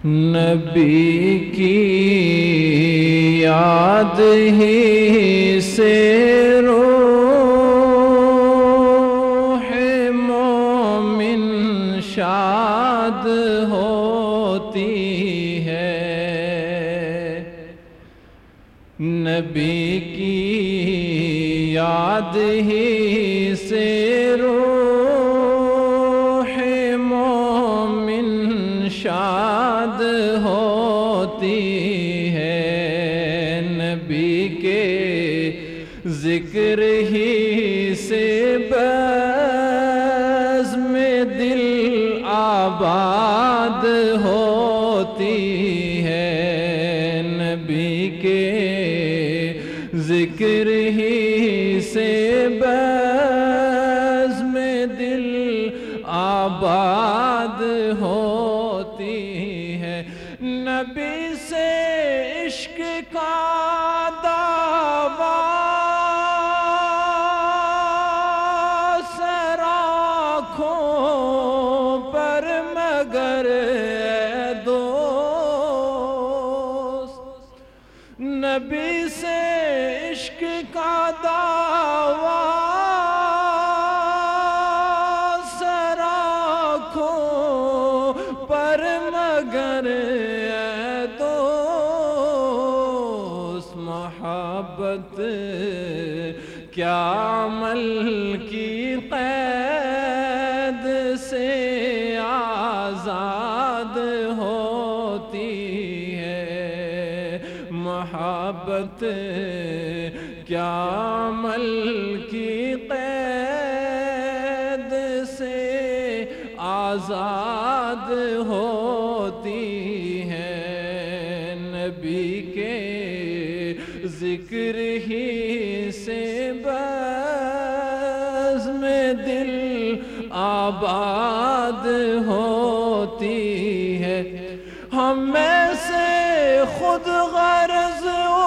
نبی کی یاد ہی سے روح مومن شاد ہوتی ہے، نبی کی یاد ہی سے روح مومن شاد ہوتی ہے، نبی کے ذکر ہی سے بزم دل آباد ہوتی ہے، نبی کے ذکر ہی سے بزم دل آباد ہوتی ہے، نبی سے عشق کا دعویٰ سراخوں پر مگر اے دوست، نبی سے عشق کا دعویٰ سراخوں پر مگر اے دوست، محبت کیا عمل کی قید سے آزاد ہوتی ہے، محبت کیا عمل کی قید سے آزاد ہوتی ہے، نبی کے ذکر ہی سے بزم دل آباد ہوتی ہے، ہم میں سے خود غرض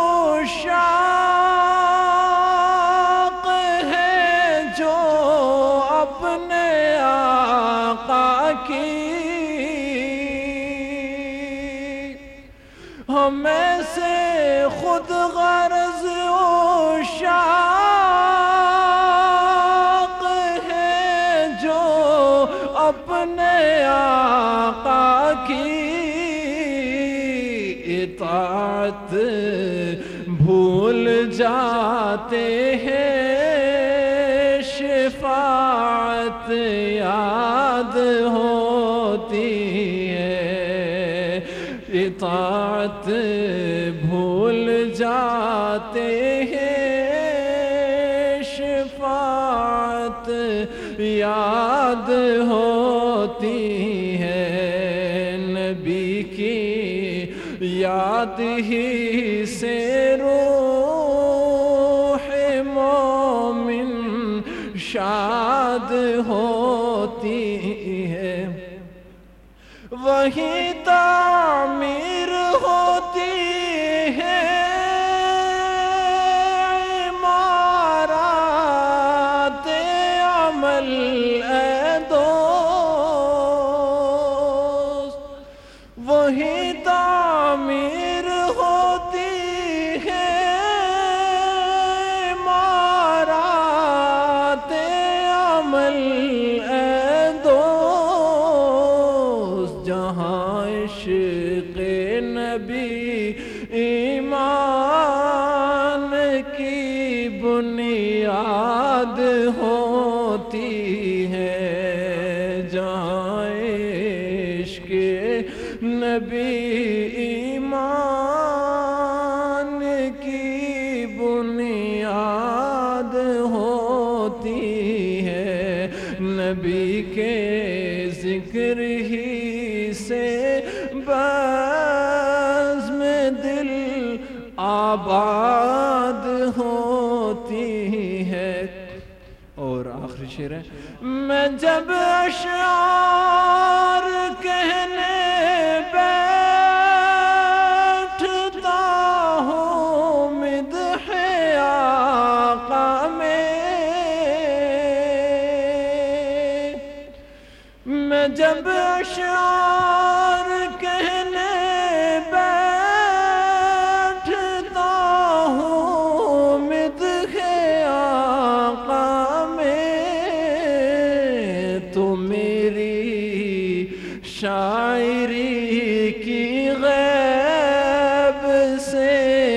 عشاق ہے جو اپنے آقا کی، ہم میں سے خود غرض عشاق ہے جو اپنے آقا کی اطاعت بھول جاتے ہیں، شفاعت یاد ہوتی ہے، اطاعت بھول جاتے ہیں، شفاعت یاد ہوتی ہے، نبی کی یاد ہی سے روح مومن شاد ہوتی ہے، وہی تعمیر ہوتی ہے عمارات عمل اے دوست، وہی تعمیر ہوتی ہے عمارات عمل اے دوست، جہاں عشق نبی ایمان کی بنیاد ہوتی ہے، جہاں عشق نبی ایمان کی بنیاد ہوتی ہے، نبی کے ذکر ہی سے بزم دل آباد ہوتی ہے، اور آخری شعر ہے، میں جب اشعار کہنے بیٹھتا ہوں مدح آقا میں، میں جب اشعار کہنے بیٹھتا ہوں مدح آقا میں تو میری شاعری کی غیب سے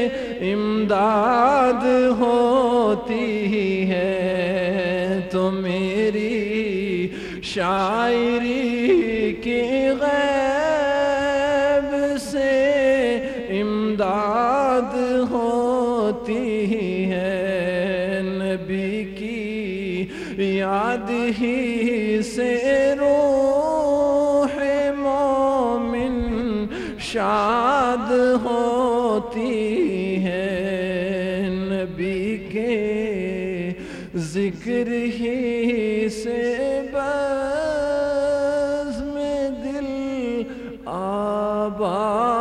امداد ہوتی ہے، تو میری شاعری کی غیب سے امداد ہوتی ہے، نبی کی یاد ہی سے روح مومن شاد ہوتی ہے، نبی کے ذکر ہی سے بزم دل آباد